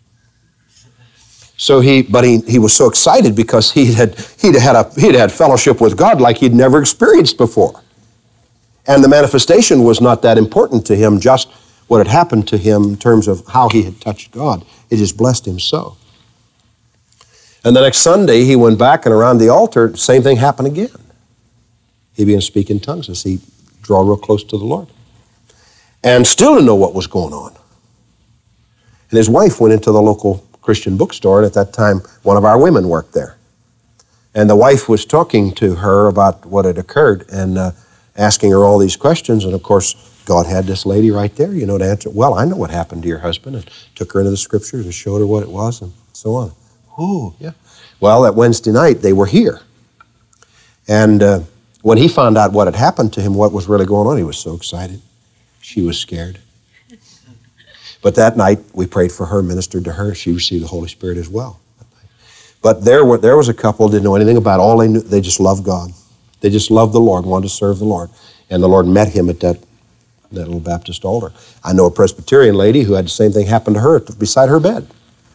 So he was so excited because he'd had fellowship with God like he'd never experienced before. And the manifestation was not that important to him, just what had happened to him in terms of how he had touched God. It just blessed him so. And the next Sunday, he went back, and around the altar, same thing happened again. He began to speak in tongues as he drew real close to the Lord. And still didn't know what was going on. And his wife went into the local Christian bookstore, and at that time, one of our women worked there. And the wife was talking to her about what had occurred and asking her all these questions, and of course, God had this lady right there, to answer. Well, I know what happened to your husband, and took her into the scriptures and showed her what it was, and so on. Oh, yeah. Well, that Wednesday night, they were here. And when he found out what had happened to him, what was really going on, he was so excited. She was scared. But that night, we prayed for her, ministered to her. She received the Holy Spirit as well. But there was a couple didn't know anything about it. All they knew, they just loved God. They just loved the Lord, wanted to serve the Lord. And the Lord met him at that little Baptist altar. I know a Presbyterian lady who had the same thing happen to her beside her bed.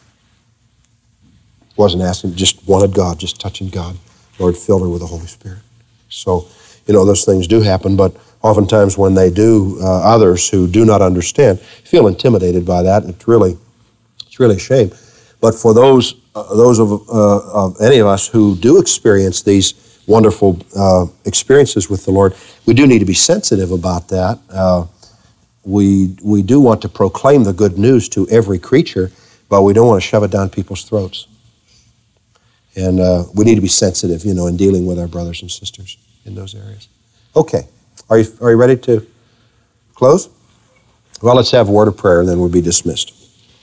Wasn't asking, just wanted God, just touching God. Lord filled her with the Holy Spirit. So, those things do happen, but oftentimes when they do, others who do not understand feel intimidated by that, and it's really a shame. But for those of any of us who do experience these wonderful experiences with the Lord, we do need to be sensitive about that. We do want to proclaim the good news to every creature, but we don't want to shove it down people's throats. And we need to be sensitive, in dealing with our brothers and sisters in those areas. Okay, are you ready to close? Well, let's have a word of prayer, and then we'll be dismissed.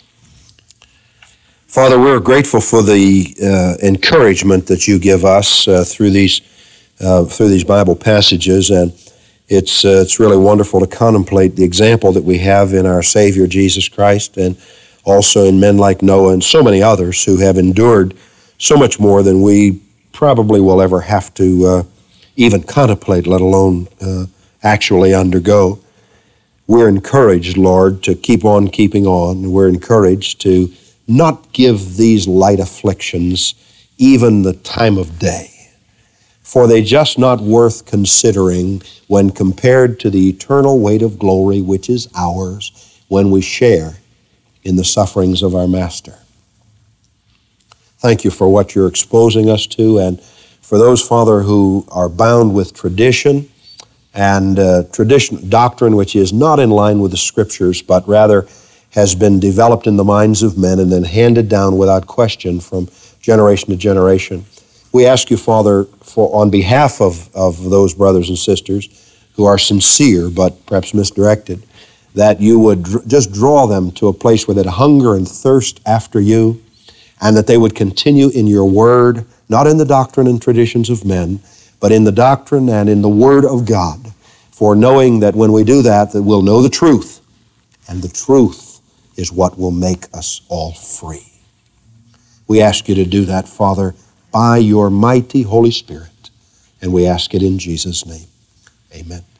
Father, we're grateful for the encouragement that you give us through these Bible passages, and it's really wonderful to contemplate the example that we have in our Savior Jesus Christ, and also in men like Noah and so many others who have endured so much more than we probably will ever have to even contemplate, let alone actually undergo. We're encouraged, Lord, to keep on keeping on. We're encouraged to not give these light afflictions even the time of day, for they're just not worth considering when compared to the eternal weight of glory which is ours when we share in the sufferings of our Master. Thank you for what you're exposing us to, and for those, Father, who are bound with tradition and tradition doctrine which is not in line with the Scriptures, but rather has been developed in the minds of men and then handed down without question from generation to generation. We ask you, Father, for on behalf of those brothers and sisters who are sincere but perhaps misdirected, that you would just draw them to a place where they'd hunger and thirst after you, and that they would continue in your word, not in the doctrine and traditions of men, but in the doctrine and in the word of God. For knowing that when we do that, that we'll know the truth, and the truth is what will make us all free. We ask you to do that, Father, by your mighty Holy Spirit, and we ask it in Jesus' name. Amen.